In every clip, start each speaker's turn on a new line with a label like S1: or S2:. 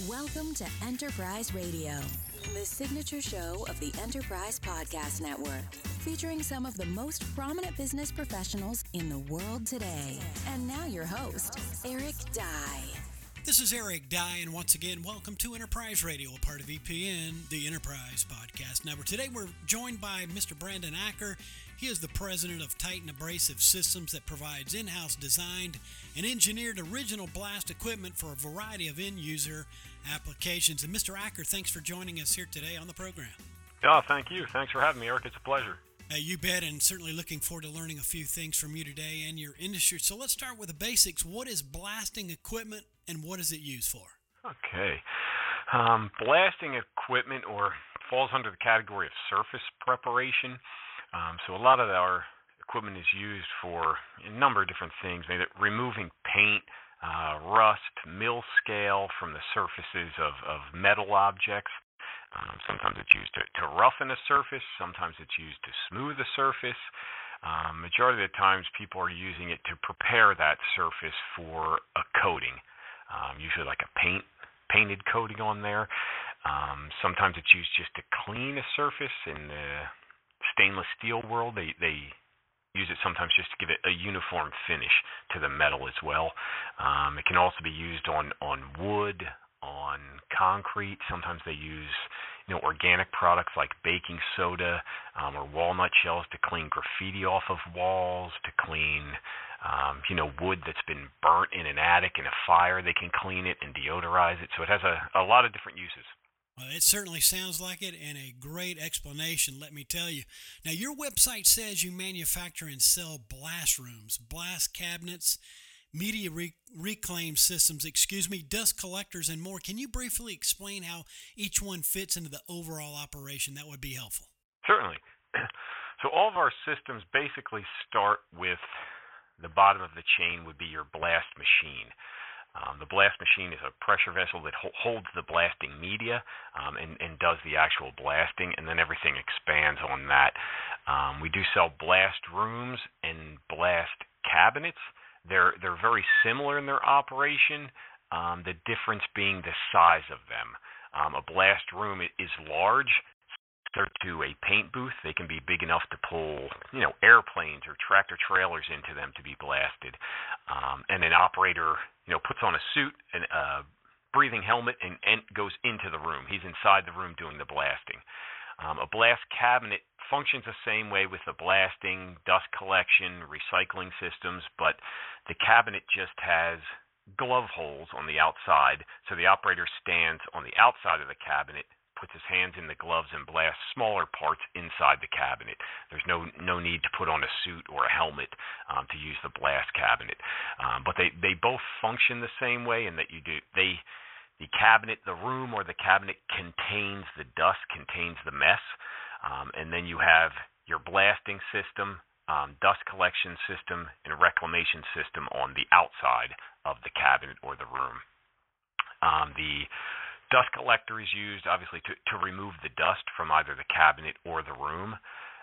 S1: Welcome to Enterprise Radio, the signature show of the Enterprise Podcast Network, featuring some of the most prominent business professionals in the world today. And now your host, Eric Dye.
S2: This is Eric Dye, and once again, welcome to Enterprise Radio, a part of EPN, the Enterprise Podcast Network. Today, we're joined by Mr. Brandon Acker. He is the president of Titan Abrasive Systems that provides in-house designed and engineered original blast equipment for a variety of end-user applications. And Mr. Acker, thanks for joining us here today on the program.
S3: Oh, thank you. Thanks for having me, Eric. It's a pleasure.
S2: You bet, and certainly looking forward to learning a few things from you today and your industry. So let's start with the basics. What is blasting equipment, and what is it used for?
S3: Okay. Blasting equipment falls under the category of surface preparation. So a lot of our equipment is used for a number of different things, maybe removing paint, rust, mill scale from the surfaces of metal objects. Sometimes it's used to roughen a surface. Sometimes it's used to smooth a surface. Majority of the times, people are using it to prepare that surface for a coating, usually like a painted coating on there. Sometimes it's used just to clean a surface. In the stainless steel world, they use it sometimes just to give it a uniform finish to the metal as well. It can also be used on wood, on concrete. Sometimes they use organic products like baking soda or walnut shells to clean graffiti off of walls, to clean wood that's been burnt in an attic in a fire. They can clean it and deodorize it. So it has a lot of different uses.
S2: Well, it certainly sounds like it, and a great explanation, let me tell you. Now, your website says you manufacture and sell blast rooms, blast cabinets, media reclaim systems, dust collectors, and more. Can you briefly explain how each one fits into the overall operation? That would be helpful.
S3: Certainly. So all of our systems basically start with the bottom of the chain would be your blast machine. The blast machine is a pressure vessel that holds the blasting media and does the actual blasting, and then everything expands on that. We do sell blast rooms and blast cabinets. They're very similar in their operation, the difference being the size of them. A blast room is large. To a paint booth, they can be big enough to pull, airplanes or tractor trailers into them to be blasted. And an operator, puts on a suit and a breathing helmet and goes into the room. He's inside the room doing the blasting. A blast cabinet functions the same way with the blasting, dust collection, recycling systems, but the cabinet just has glove holes on the outside, so the operator stands on the outside of the cabinet, puts his hands in the gloves and blasts smaller parts inside the cabinet. There's no need to put on a suit or a helmet to use the blast cabinet. But they both function the same way in that the cabinet, the room or the cabinet contains the dust, contains the mess, and then you have your blasting system, dust collection system, and reclamation system on the outside of the cabinet or the room. The dust collector is used, obviously, to remove the dust from either the cabinet or the room.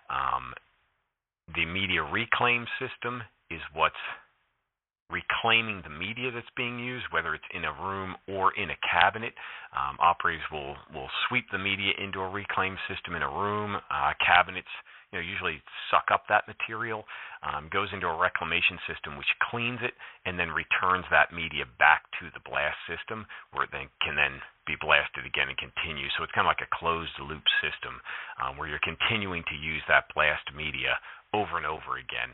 S3: The media reclaim system is what's reclaiming the media that's being used, whether it's in a room or in a cabinet. Operators will sweep the media into a reclaim system in a room. Cabinets usually suck up that material, goes into a reclamation system which cleans it and then returns that media back to the blast system where it can then be blasted again and continue. So it's kind of like a closed loop system where you're continuing to use that blast media over and over again.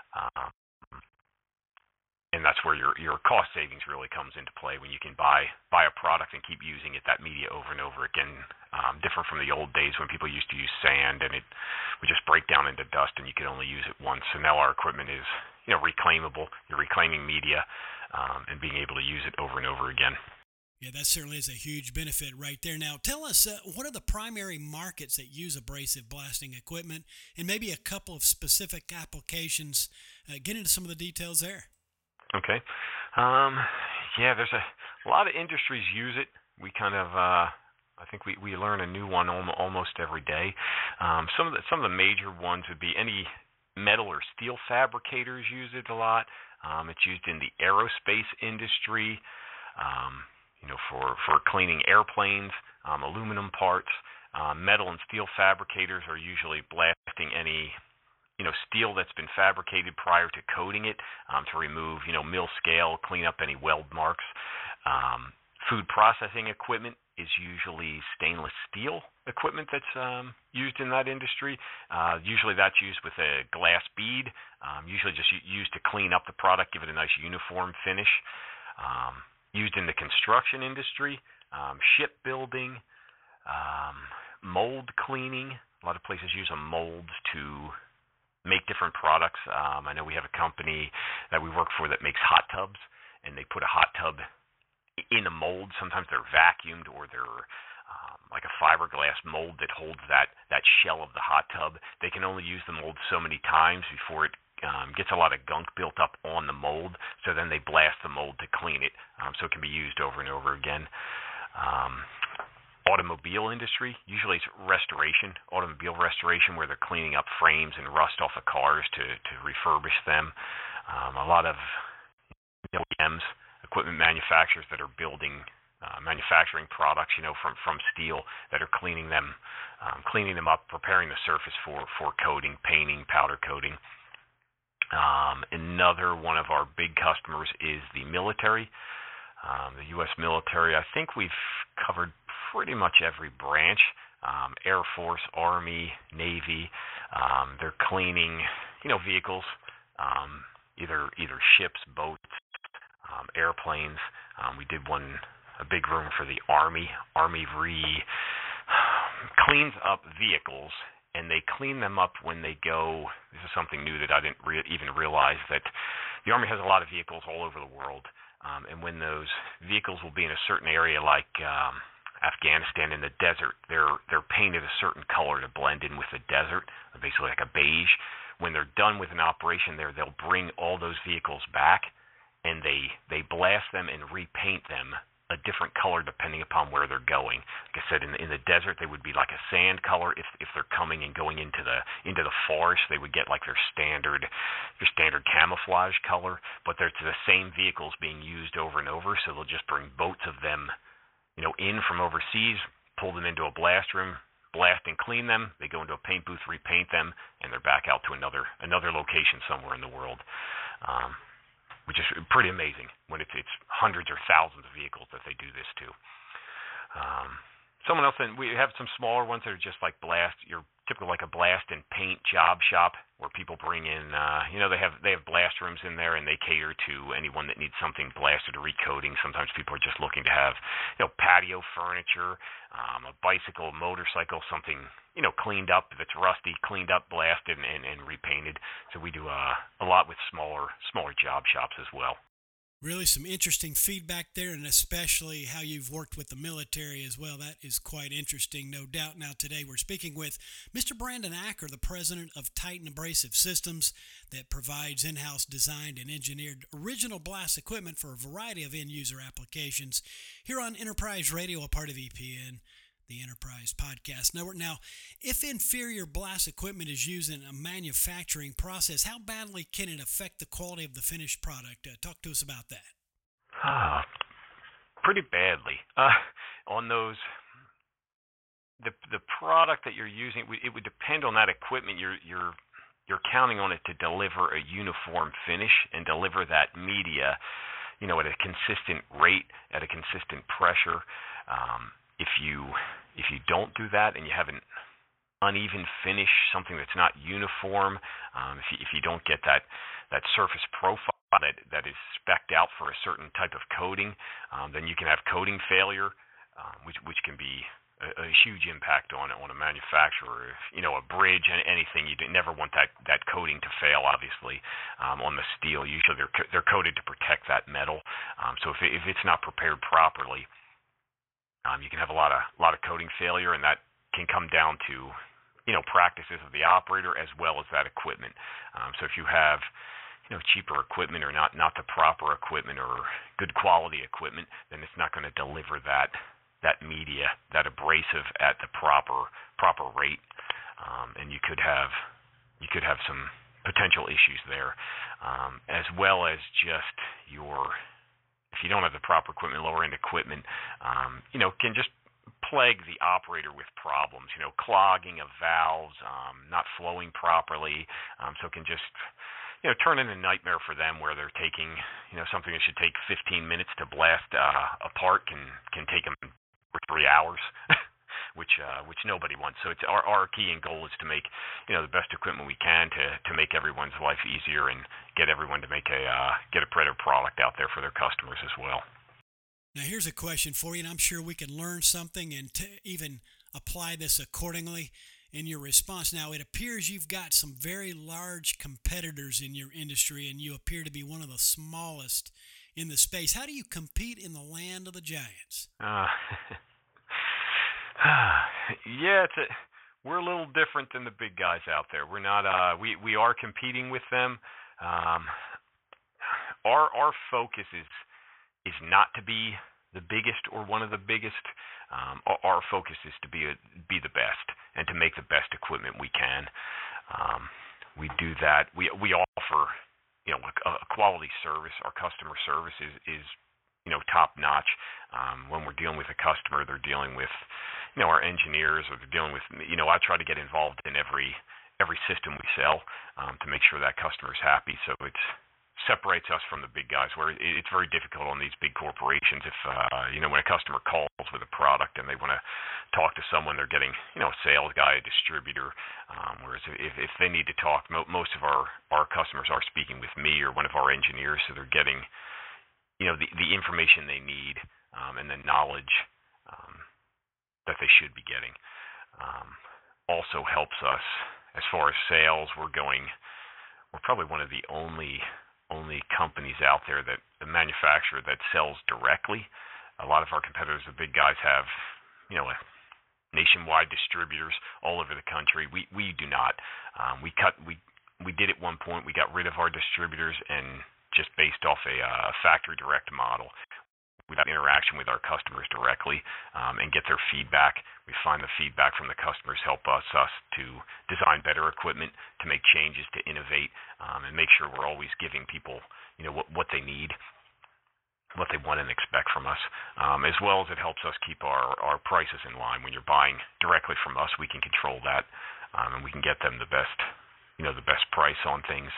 S3: And that's where your cost savings really comes into play when you can buy a product and keep using it, that media over and over again. Different from the old days when people used to use sand and it would just break down into dust and you could only use it once. So now our equipment is reclaimable. You're reclaiming media and being able to use it over and over again.
S2: Yeah, that certainly is a huge benefit right there. Now, tell us, what are the primary markets that use abrasive blasting equipment and maybe a couple of specific applications? Get into some of the details there.
S3: Okay. There's a lot of industries use it. We kind of, I think we learn a new one almost every day. Some of the major ones would be any metal or steel fabricators use it a lot. It's used in the aerospace industry. for cleaning airplanes, aluminum parts. Metal and steel fabricators are usually blasting any steel that's been fabricated prior to coating it, to remove mill scale, clean up any weld marks. Food processing equipment is usually stainless steel equipment that's used in that industry. Usually that's used with a glass bead, usually just used to clean up the product, give it a nice uniform finish. Used in the construction industry, shipbuilding, mold cleaning. A lot of places use molds to make different products. I know we have a company that we work for that makes hot tubs, and they put a hot tub in a mold. Sometimes they're vacuumed, or they're like a fiberglass mold that holds that shell of the hot tub. They can only use the mold so many times before it gets a lot of gunk built up on the mold, so then they blast the mold to clean it, so it can be used over and over again. Automobile industry, usually it's restoration, automobile restoration, where they're cleaning up frames and rust off of cars to refurbish them. A lot of OEMs, equipment manufacturers that are building manufacturing products, from steel, that are cleaning them up, preparing the surface for coating, painting, powder coating. Another one of our big customers is the military, the U.S. military. I think we've covered pretty much every branch, Air Force, Army, Navy. They're cleaning, vehicles, either ships, boats, airplanes. We did a big room for the Army. Army cleans up vehicles, and they clean them up when they go. This is something new that I didn't even realize, that the Army has a lot of vehicles all over the world, and when those vehicles will be in a certain area, like Afghanistan in the desert, they're painted a certain color to blend in with the desert, basically like a beige. When they're done with an operation there, they'll bring all those vehicles back, and they blast them and repaint them a different color depending upon where they're going. Like I said, in the desert, they would be like a sand color. If they're coming and going into the forest, they would get like their standard camouflage color. But they're the same vehicles being used over and over, so they'll just bring boats of them, in from overseas, pull them into a blast room, blast and clean them. They go into a paint booth, repaint them, and they're back out to another location somewhere in the world. Which is pretty amazing when it's hundreds or thousands of vehicles that they do this to. Someone else, and we have some smaller ones that are just like your typical like a blast and paint job shop, where people bring in, they have blast rooms in there, and they cater to anyone that needs something blasted or recoating. Sometimes people are just looking to have, patio furniture, a bicycle, motorcycle, something, cleaned up. If it's rusty, cleaned up, blasted, and repainted. So we do a lot with smaller job shops as well.
S2: Really some interesting feedback there, and especially how you've worked with the military as well. That is quite interesting, no doubt. Now today we're speaking with Mr. Brandon Acker, the president of Titan Abrasive Systems, that provides in-house designed and engineered original blast equipment for a variety of end-user applications here on Enterprise Radio, a part of EPN, the Enterprise Podcast Network. Now, if inferior blast equipment is used in a manufacturing process, how badly can it affect the quality of the finished product? Talk to us about that.
S3: Pretty badly. On those, the product that you're using, it would depend on that equipment. You're counting on it to deliver a uniform finish and deliver that media, at a consistent rate, at a consistent pressure. If you don't do that, and you have an uneven finish, something that's not uniform, if you don't get that surface profile that is spec'd out for a certain type of coating, then you can have coating failure, which can be a huge impact on a manufacturer. If, a bridge and anything, you never want that coating to fail. Obviously, on the steel, usually they're coated to protect that metal. So if it's not prepared properly, you can have a lot of coating failure, and that can come down to practices of the operator as well as that equipment. So if you have cheaper equipment, or not the proper equipment, or good quality equipment, then it's not going to deliver that media, that abrasive at the proper rate, and you could have some potential issues there, as well as just your if you don't have the proper equipment, lower end equipment, can just plague the operator with problems, clogging of valves, not flowing properly, so it can just, turn into a nightmare for them where they're taking, something that should take 15 minutes to blast apart can take them 3 hours, which nobody wants. So it's our key and goal is to make, the best equipment we can to make everyone's life easier and get everyone to get a better product out there for their customers as well.
S2: Now, here's a question for you, and I'm sure we can learn something and even apply this accordingly in your response. Now, it appears you've got some very large competitors in your industry, and you appear to be one of the smallest in the space. How do you compete in the land of the giants?
S3: Yeah, we're a little different than the big guys out there. We're not. We are competing with them. Our focus is not to be the biggest or one of the biggest. Our focus is to be the best and to make the best equipment we can. We do that. We offer a quality service. Our customer service is top notch. When we're dealing with a customer, they're dealing with our engineers, or they're dealing with I try to get involved in every system we sell to make sure that customer's happy. So it separates us from the big guys, where it's very difficult on these big corporations if when a customer calls with a product and they want to talk to someone, they're getting a sales guy, a distributor, whereas if they need to talk, most of our customers are speaking with me or one of our engineers, so they're getting the information they need and the knowledge that they should be getting. Also helps us as far as sales. We're probably one of the only companies out there that the manufacturer that sells directly. A lot of our competitors, the big guys, have nationwide distributors all over the country. We do not. We did at one point. We got rid of our distributors and just based off a factory direct model. We got interaction with our customers directly and get their feedback. We find the feedback from the customers help us to design better equipment, to make changes, to innovate, and make sure we're always giving people what they need, what they want and expect from us, as well as it helps us keep our prices in line. When you're buying directly from us, we can control that, and we can get them the best price on things,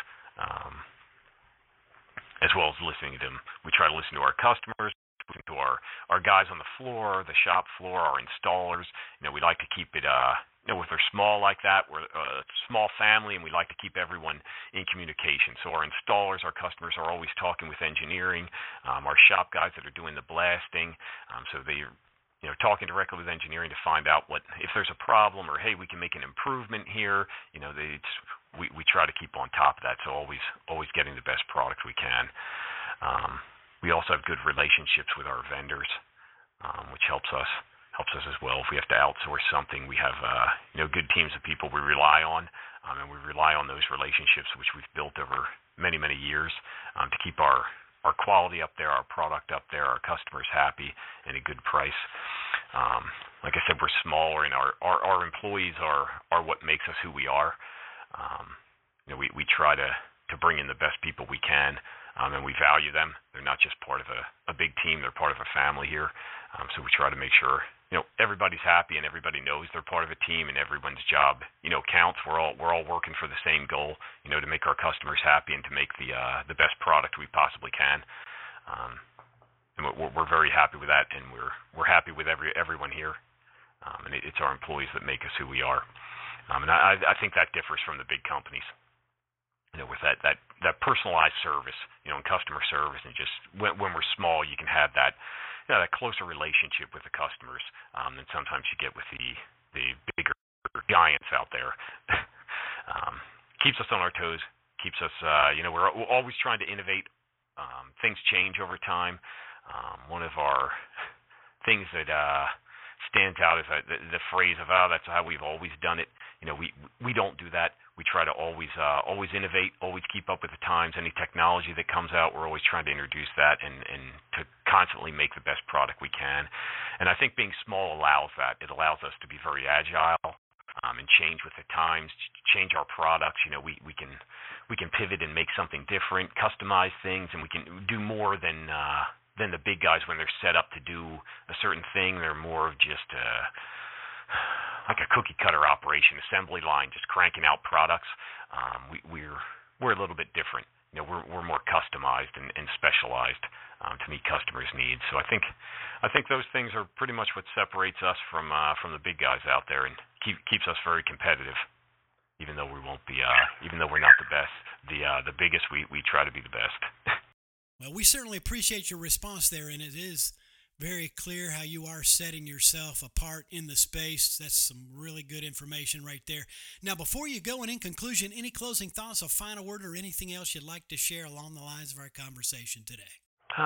S3: as well as listening to them. We try to listen to our customers, to our guys on the floor, the shop floor, our installers. We like to keep it, if they're small like that, we're a small family, and we like to keep everyone in communication. So our installers, our customers are always talking with engineering, our shop guys that are doing the blasting, so they talking directly with engineering to find out if there's a problem, or hey, we can make an improvement here. We try to keep on top of that, so always getting the best product we can. We also have good relationships with our vendors, which helps us as well. If we have to outsource something, we have good teams of people we rely on, and we rely on those relationships which we've built over many, many years to keep our quality up there, our product up there, our customers happy, and a good price. Like I said, we're smaller, and our employees are what makes us who we are. We try to bring in the best people we can. And we value them. They're not just part of a big team. They're part of a family here. So we try to make sure everybody's happy and everybody knows they're part of a team, and everyone's job counts. We're all working for the same goal, to make our customers happy and to make the best product we possibly can. And we're very happy with that, and we're happy with everyone here. And it's our employees that make us who we are. And I think that differs from the big companies. With that personalized service, and customer service, and just when we're small, you can have that closer relationship with the customers than sometimes you get with the bigger giants out there. Keeps us on our toes. Keeps us, we're always trying to innovate. Things change over time. One of our things that stands out is the phrase of that's how we've always done it. We don't do that. We try to always innovate, always keep up with the times. Any technology that comes out, we're always trying to introduce that and to constantly make the best product we can. And I think being small allows that. It allows us to be very agile and change with the times, change our products. We can pivot and make something different, customize things, and we can do more than than the big guys when they're set up to do a certain thing. They're more of just like a cookie cutter operation, assembly line, just cranking out products. We're a little bit different. We're more customized and specialized to meet customers' needs. So I think those things are pretty much what separates us from the big guys out there, and keeps us very competitive. Even though we won't be, even though we're not the best, the biggest, we try to be the best.
S2: Well, we certainly appreciate your response there, and it is very clear how you are setting yourself apart in the space. That's some really good information right there. Now, before you go, and in conclusion, any closing thoughts, a final word, or anything else you'd like to share along the lines of our conversation today?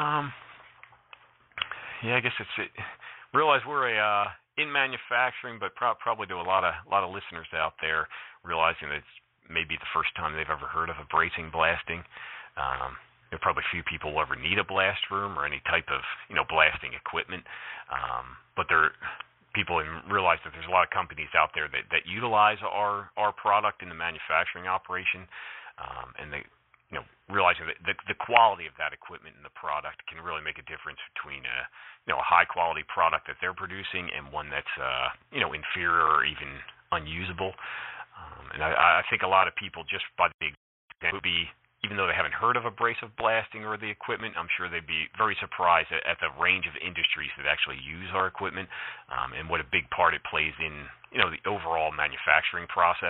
S3: Yeah, I guess realize we're in manufacturing, but probably to a lot of listeners out there, realizing that it's maybe the first time they've ever heard of a bracing blasting. There are probably few people will ever need a blast room or any type of blasting equipment, but people realize that there's a lot of companies out there that utilize our product in the manufacturing operation, and they realizing that the quality of that equipment and the product can really make a difference between a high quality product that they're producing and one that's inferior or even unusable. And I think a lot of people, just by the example, would be, even though they haven't heard of abrasive blasting or the equipment, I'm sure they'd be very surprised at the range of industries that actually use our equipment, and what a big part it plays in the overall manufacturing process.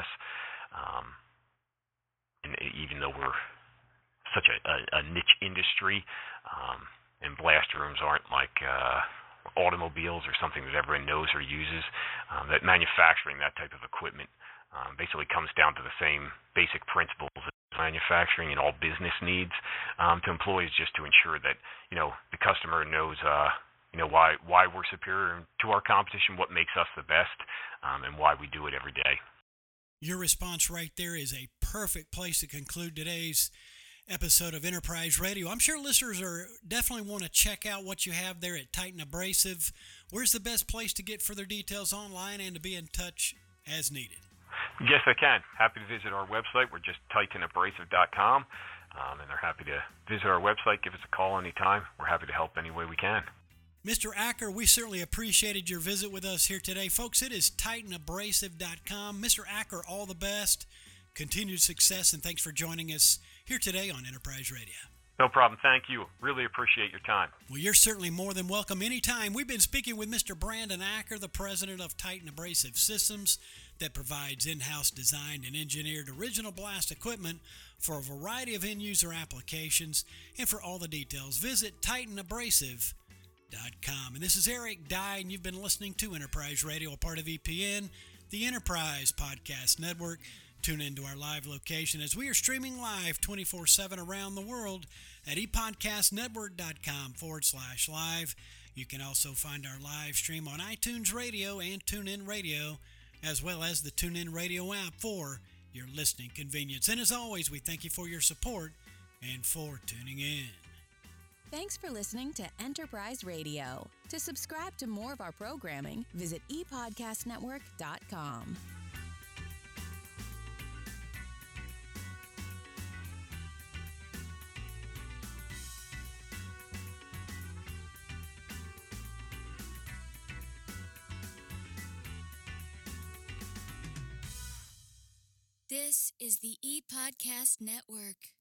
S3: And even though we're such a niche industry, and blast rooms aren't like automobiles or something that everyone knows or uses, that manufacturing that type of equipment basically comes down to the same basic principles as manufacturing and all business needs to employees, just to ensure that the customer knows why we're superior to our competition, what makes us the best, and why we do it every day.
S2: Your response right there is a perfect place to conclude today's episode of Enterprise Radio. I'm sure listeners are definitely want to check out what you have there at Titan Abrasive. Where's the best place to get further details online and to be in touch as needed?
S3: Yes, I can. Happy to visit our website. We're just TitanAbrasive.com, and they're happy to visit our website. Give us a call anytime. We're happy to help any way we can.
S2: Mr. Acker, we certainly appreciated your visit with us here today. Folks, it is TitanAbrasive.com. Mr. Acker, all the best. Continued success, and thanks for joining us here today on Enterprise Radio.
S3: No problem. Thank you. Really appreciate your time.
S2: Well, you're certainly more than welcome anytime. We've been speaking with Mr. Brandon Acker, the president of Titan Abrasive Systems, that provides in-house designed and engineered original blast equipment for a variety of end-user applications. And for all the details, visit TitanAbrasive.com. And this is Eric Dye, and you've been listening to Enterprise Radio, a part of EPN, the Enterprise Podcast Network. Tune into our live location as we are streaming live 24/7 around the world at epodcastnetwork.com/live. You can also find our live stream on iTunes Radio and TuneIn Radio, as well as the TuneIn Radio app for your listening convenience. And as always, we thank you for your support and for tuning in.
S1: Thanks for listening to Enterprise Radio. To subscribe to more of our programming, visit epodcastnetwork.com. This is the ePodcast Network.